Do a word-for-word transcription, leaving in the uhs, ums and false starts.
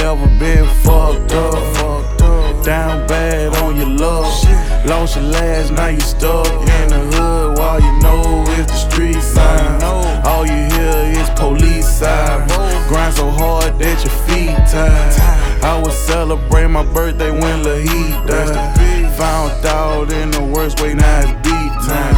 ever been fucked up? Down bad on your luck. Lost your last, now you stuck in the hood. All you know is the street sign. All you hear is police sirens. Grind so hard that your feet tired. I would celebrate my birthday when Lil Heat died. Found out in the worst way, now it's beat time.